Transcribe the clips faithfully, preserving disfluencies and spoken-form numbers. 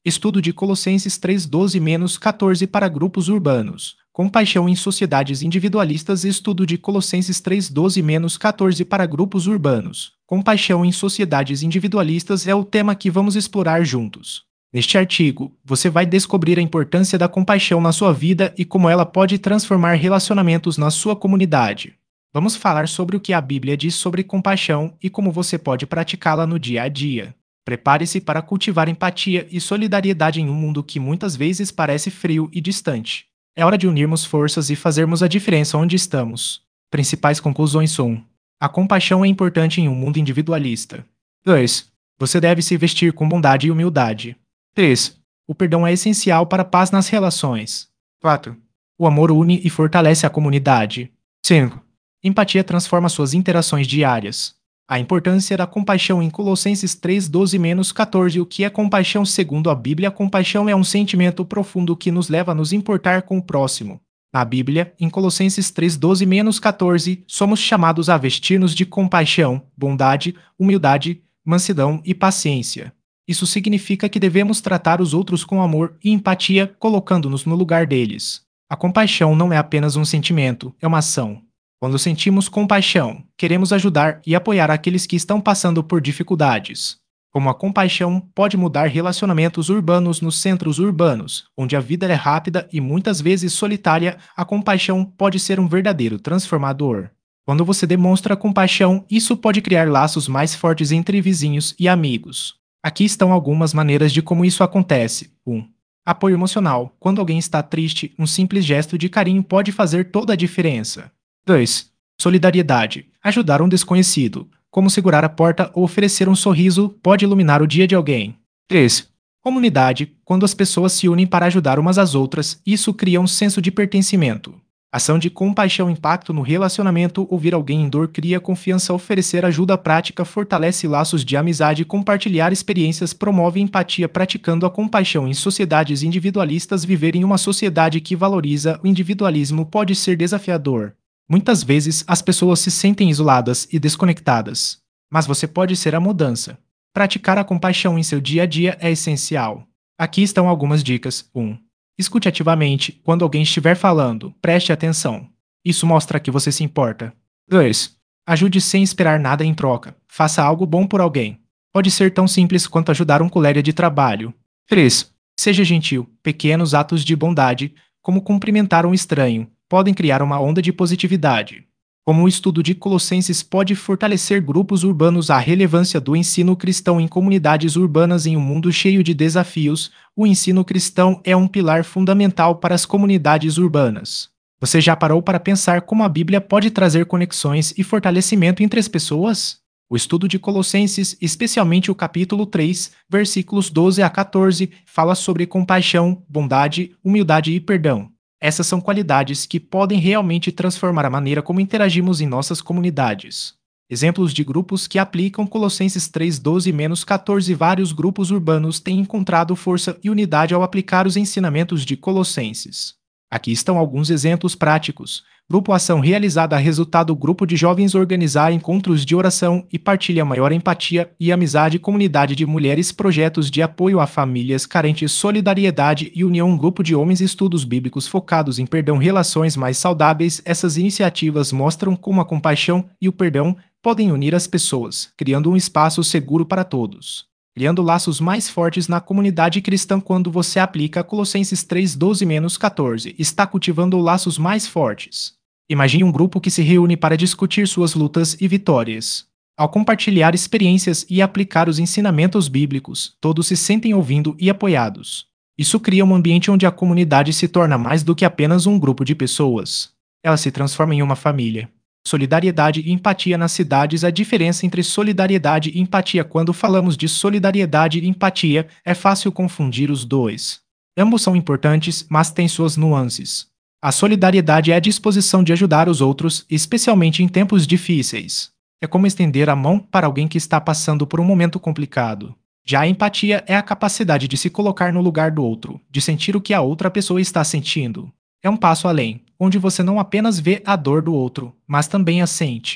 Estudo de Colossenses três, doze a quatorze para grupos urbanos. Compaixão em sociedades individualistas. Estudo de Colossenses três, doze a quatorze para grupos urbanos. Compaixão em sociedades individualistas é o tema que vamos explorar juntos. Neste artigo, você vai descobrir a importância da compaixão na sua vida e como ela pode transformar relacionamentos na sua comunidade. Vamos falar sobre o que a Bíblia diz sobre compaixão e como você pode praticá-la no dia a dia. Prepare-se para cultivar empatia e solidariedade em um mundo que muitas vezes parece frio e distante. É hora de unirmos forças e fazermos a diferença onde estamos. Principais conclusões um. A compaixão é importante em um mundo individualista. dois. Você deve se vestir com bondade e humildade. três. O perdão é essencial para a paz nas relações. quatro. O amor une e fortalece a comunidade. cinco. Empatia transforma suas interações diárias. A importância da compaixão em Colossenses três, doze a quatorze. O que é compaixão segundo a Bíblia? A compaixão é um sentimento profundo que nos leva a nos importar com o próximo. Na Bíblia, em Colossenses três, doze a quatorze, somos chamados a vestir-nos de compaixão, bondade, humildade, mansidão e paciência. Isso significa que devemos tratar os outros com amor e empatia, colocando-nos no lugar deles. A compaixão não é apenas um sentimento, é uma ação. Quando sentimos compaixão, queremos ajudar e apoiar aqueles que estão passando por dificuldades. Como a compaixão pode mudar relacionamentos urbanos nos centros urbanos, onde a vida é rápida e muitas vezes solitária, a compaixão pode ser um verdadeiro transformador. Quando você demonstra compaixão, isso pode criar laços mais fortes entre vizinhos e amigos. Aqui estão algumas maneiras de como isso acontece. um. Apoio emocional. Quando alguém está triste, um simples gesto de carinho pode fazer toda a diferença. dois. Solidariedade. Ajudar um desconhecido, como segurar a porta ou oferecer um sorriso, pode iluminar o dia de alguém. três. Comunidade. Quando as pessoas se unem para ajudar umas às outras, isso cria um senso de pertencimento. Ação de compaixão. Impacto no relacionamento. Ouvir alguém em dor cria confiança. Oferecer ajuda prática fortalece laços de amizade. Compartilhar experiências promove empatia. Praticando a compaixão em sociedades individualistas. Viver em uma sociedade que valoriza o individualismo pode ser desafiador. Muitas vezes as pessoas se sentem isoladas e desconectadas. Mas você pode ser a mudança. Praticar a compaixão em seu dia a dia é essencial. Aqui estão algumas dicas. um. Escute ativamente. Quando alguém estiver falando, preste atenção. Isso mostra que você se importa. dois. Ajude sem esperar nada em troca. Faça algo bom por alguém. Pode ser tão simples quanto ajudar um colega de trabalho. três. Seja gentil. Pequenos atos de bondade, como cumprimentar um estranho, podem criar uma onda de positividade. Como o estudo de Colossenses pode fortalecer grupos urbanos. A relevância do ensino cristão em comunidades urbanas. Em um mundo cheio de desafios, o ensino cristão é um pilar fundamental para as comunidades urbanas. Você já parou para pensar como a Bíblia pode trazer conexões e fortalecimento entre as pessoas? O estudo de Colossenses, especialmente o capítulo três, versículos doze a quatorze, fala sobre compaixão, bondade, humildade e perdão. Essas são qualidades que podem realmente transformar a maneira como interagimos em nossas comunidades. Exemplos de grupos que aplicam Colossenses três, doze a quatorze. Vários grupos urbanos têm encontrado força e unidade ao aplicar os ensinamentos de Colossenses. Aqui estão alguns exemplos práticos. Grupo Ação realizada. Resultado: grupo de jovens organizar encontros de oração e partilha maior empatia e amizade. Comunidade de mulheres, projetos de apoio a famílias carentes, solidariedade e união. Grupo de homens, estudos bíblicos focados em perdão, relações mais saudáveis. Essas iniciativas mostram como a compaixão e o perdão podem unir as pessoas, criando um espaço seguro para todos. Criando laços mais fortes na comunidade cristã. Quando você aplica Colossenses três, doze a quatorze, está cultivando laços mais fortes. Imagine um grupo que se reúne para discutir suas lutas e vitórias. Ao compartilhar experiências e aplicar os ensinamentos bíblicos, todos se sentem ouvindo e apoiados. Isso cria um ambiente onde a comunidade se torna mais do que apenas um grupo de pessoas. Ela se transforma em uma família. Solidariedade e empatia nas cidades. A diferença entre solidariedade e empatia. Quando falamos de solidariedade e empatia, é fácil confundir os dois. Ambos são importantes, mas têm suas nuances. A solidariedade é a disposição de ajudar os outros, especialmente em tempos difíceis. É como estender a mão para alguém que está passando por um momento complicado. Já a empatia é a capacidade de se colocar no lugar do outro, de sentir o que a outra pessoa está sentindo. É um passo além, onde você não apenas vê a dor do outro, mas também a sente.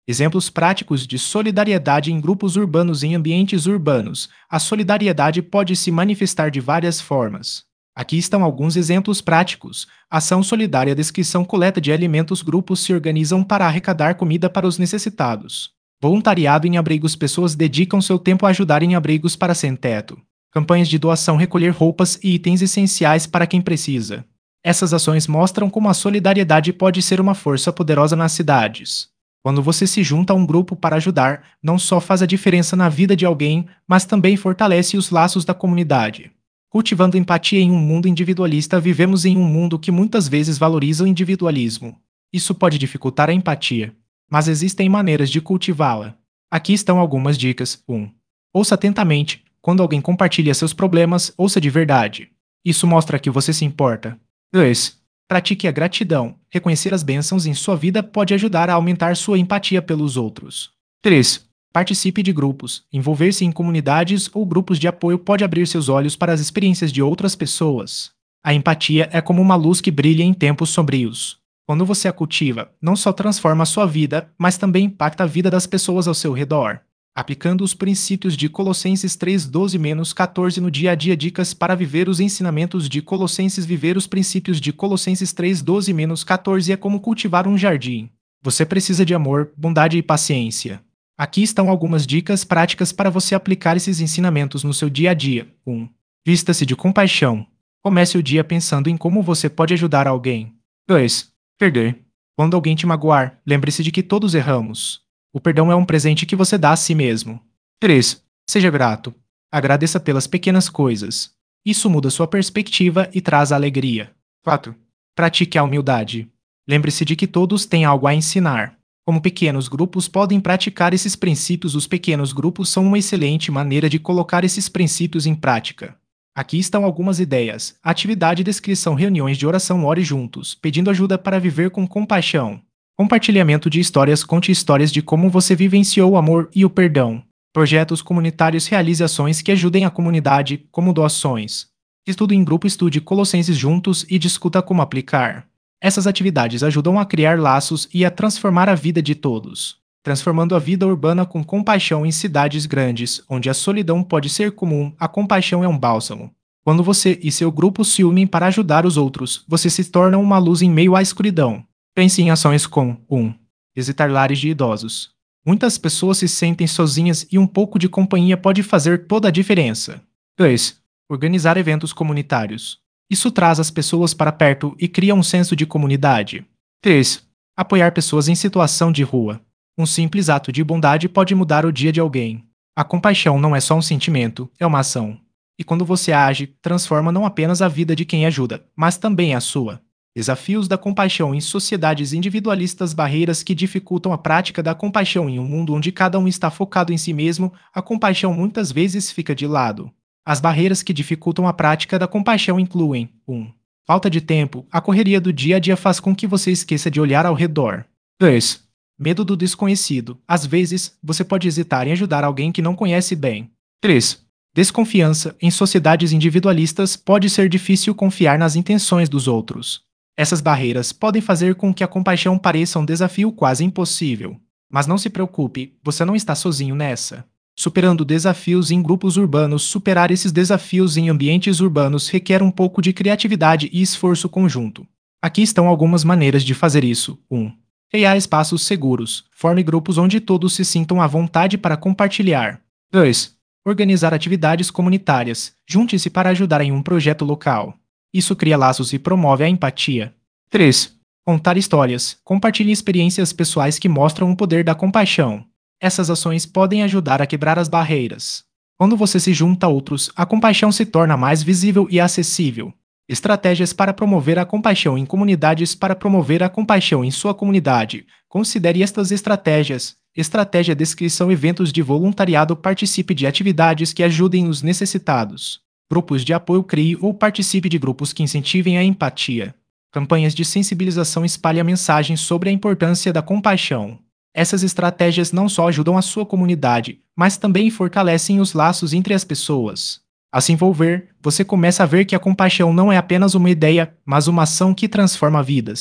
Exemplos práticos de solidariedade em grupos urbanos em ambientes urbanos. A solidariedade pode se manifestar de várias formas. Aqui estão alguns exemplos práticos. Ação solidária, descrição, coleta de alimentos, grupos se organizam para arrecadar comida para os necessitados. Voluntariado em abrigos, pessoas dedicam seu tempo a ajudar em abrigos para sem teto. Campanhas de doação, recolher roupas e itens essenciais para quem precisa. Essas ações mostram como a solidariedade pode ser uma força poderosa nas cidades. Quando você se junta a um grupo para ajudar, não só faz a diferença na vida de alguém, mas também fortalece os laços da comunidade. Cultivando empatia em um mundo individualista, vivemos em um mundo que muitas vezes valoriza o individualismo. Isso pode dificultar a empatia, mas existem maneiras de cultivá-la. Aqui estão algumas dicas. um. Ouça atentamente. Quando alguém compartilha seus problemas, ouça de verdade. Isso mostra que você se importa. dois. Pratique a gratidão. Reconhecer as bênçãos em sua vida pode ajudar a aumentar sua empatia pelos outros. três. Participe de grupos. Envolver-se em comunidades ou grupos de apoio pode abrir seus olhos para as experiências de outras pessoas. A empatia é como uma luz que brilha em tempos sombrios. Quando você a cultiva, não só transforma a sua vida, mas também impacta a vida das pessoas ao seu redor. Aplicando os princípios de Colossenses três, doze a quatorze no dia a dia. Dicas para viver os ensinamentos de Colossenses. Viver os princípios de Colossenses três, doze a quatorze é como cultivar um jardim. Você precisa de amor, bondade e paciência. Aqui estão algumas dicas práticas para você aplicar esses ensinamentos no seu dia a dia. um. Vista-se de compaixão. Comece o dia pensando em como você pode ajudar alguém. dois. Perder. Quando alguém te magoar, lembre-se de que todos erramos. O perdão é um presente que você dá a si mesmo. três. Seja grato. Agradeça pelas pequenas coisas. Isso muda sua perspectiva e traz alegria. quatro. Pratique a humildade. Lembre-se de que todos têm algo a ensinar. Como pequenos grupos podem praticar esses princípios, os pequenos grupos são uma excelente maneira de colocar esses princípios em prática. Aqui estão algumas ideias. Atividade, descrição, reuniões de oração, ore juntos, pedindo ajuda para viver com compaixão. Compartilhamento de histórias, conte histórias de como você vivenciou o amor e o perdão. Projetos comunitários, realize ações que ajudem a comunidade, como doações. Estudo em grupo, estude Colossenses juntos e discuta como aplicar. Essas atividades ajudam a criar laços e a transformar a vida de todos, transformando a vida urbana com compaixão. Em cidades grandes, onde a solidão pode ser comum, a compaixão é um bálsamo. Quando você e seu grupo se unem para ajudar os outros, você se torna uma luz em meio à escuridão. Pense em ações como um. Visitar lares de idosos. Muitas pessoas se sentem sozinhas e um pouco de companhia pode fazer toda a diferença. dois. Organizar eventos comunitários. Isso traz as pessoas para perto e cria um senso de comunidade. três. Apoiar pessoas em situação de rua. Um simples ato de bondade pode mudar o dia de alguém. A compaixão não é só um sentimento, é uma ação. E quando você age, transforma não apenas a vida de quem ajuda, mas também a sua. Desafios da compaixão em sociedades individualistas. Barreiras que dificultam a prática da compaixão. Em um mundo onde cada um está focado em si mesmo, a compaixão muitas vezes fica de lado. As barreiras que dificultam a prática da compaixão incluem um. Falta de tempo. A correria do dia a dia faz com que você esqueça de olhar ao redor. dois. Medo do desconhecido. Às vezes, você pode hesitar em ajudar alguém que não conhece bem. três. Desconfiança. Em sociedades individualistas, pode ser difícil confiar nas intenções dos outros. Essas barreiras podem fazer com que a compaixão pareça um desafio quase impossível. Mas não se preocupe, você não está sozinho nessa. Superando desafios em grupos urbanos. Superar esses desafios em ambientes urbanos requer um pouco de criatividade e esforço conjunto. Aqui estão algumas maneiras de fazer isso. um. Criar espaços seguros. Forme grupos onde todos se sintam à vontade para compartilhar. dois. Organizar atividades comunitárias. Junte-se para ajudar em um projeto local. Isso cria laços e promove a empatia. três. Contar histórias. Compartilhe experiências pessoais que mostram o poder da compaixão. Essas ações podem ajudar a quebrar as barreiras. Quando você se junta a outros, a compaixão se torna mais visível e acessível. Estratégias para promover a compaixão em comunidades. Para promover a compaixão em sua comunidade, considere estas estratégias. Estratégia: descrição, eventos de voluntariado. Participe de atividades que ajudem os necessitados. Grupos de apoio. Crie ou participe de grupos que incentivem a empatia. Campanhas de sensibilização. Espalhe a mensagem sobre a importância da compaixão. Essas estratégias não só ajudam a sua comunidade, mas também fortalecem os laços entre as pessoas. Ao se envolver, você começa a ver que a compaixão não é apenas uma ideia, mas uma ação que transforma vidas.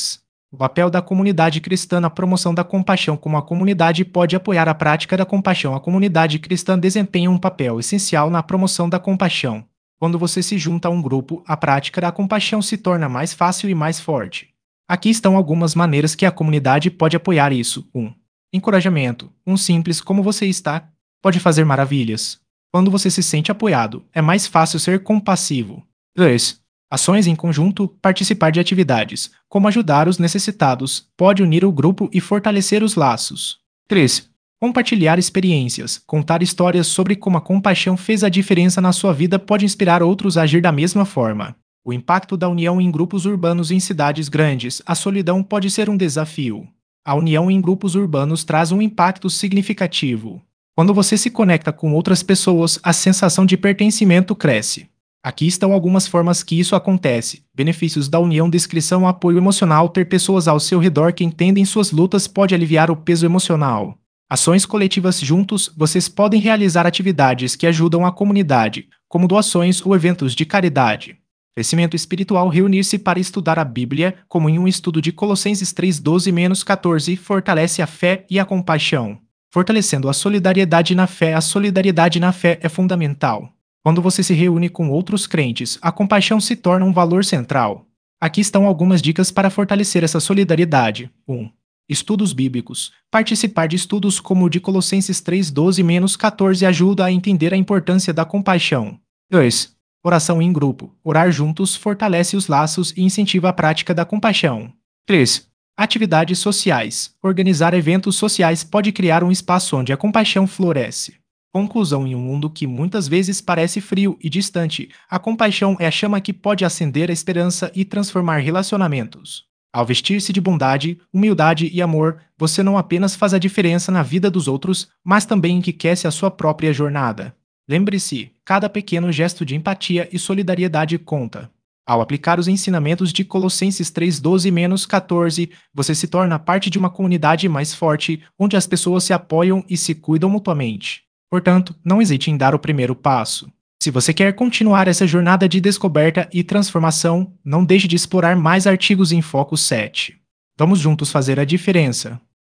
O papel da comunidade cristã na promoção da compaixão. Como a comunidade pode apoiar a prática da compaixão? A comunidade cristã desempenha um papel essencial na promoção da compaixão. Quando você se junta a um grupo, a prática da compaixão se torna mais fácil e mais forte. Aqui estão algumas maneiras que a comunidade pode apoiar isso. um. Encorajamento. Um simples "como você está?" pode fazer maravilhas. Quando você se sente apoiado, é mais fácil ser compassivo. dois. Ações em conjunto. Participar de atividades, como ajudar os necessitados, pode unir o grupo e fortalecer os laços. três. Compartilhar experiências. Contar histórias sobre como a compaixão fez a diferença na sua vida pode inspirar outros a agir da mesma forma. O impacto da união em grupos urbanos em cidades grandes. A solidão pode ser um desafio. A união em grupos urbanos traz um impacto significativo. Quando você se conecta com outras pessoas, a sensação de pertencimento cresce. Aqui estão algumas formas que isso acontece. Benefícios da união. Descrição: apoio emocional. Ter pessoas ao seu redor que entendem suas lutas pode aliviar o peso emocional. Ações coletivas. Juntos, vocês podem realizar atividades que ajudam a comunidade, como doações ou eventos de caridade. Crescimento espiritual. Reunir-se para estudar a Bíblia, como em um estudo de Colossenses três, doze a quatorze, fortalece a fé e a compaixão. Fortalecendo a solidariedade na fé. A solidariedade na fé é fundamental. Quando você se reúne com outros crentes, a compaixão se torna um valor central. Aqui estão algumas dicas para fortalecer essa solidariedade. um. Estudos bíblicos. Participar de estudos como o de Colossenses três, doze a quatorze ajuda a entender a importância da compaixão. dois. Oração em grupo. Orar juntos fortalece os laços e incentiva a prática da compaixão. três. Atividades sociais. Organizar eventos sociais pode criar um espaço onde a compaixão floresce. Conclusão: em um mundo que muitas vezes parece frio e distante, a compaixão é a chama que pode acender a esperança e transformar relacionamentos. Ao vestir-se de bondade, humildade e amor, você não apenas faz a diferença na vida dos outros, mas também enriquece a sua própria jornada. Lembre-se, cada pequeno gesto de empatia e solidariedade conta. Ao aplicar os ensinamentos de Colossenses três, doze a quatorze, você se torna parte de uma comunidade mais forte, onde as pessoas se apoiam e se cuidam mutuamente. Portanto, não hesite em dar o primeiro passo. Se você quer continuar essa jornada de descoberta e transformação, não deixe de explorar mais artigos em Foco sete. Vamos juntos fazer a diferença.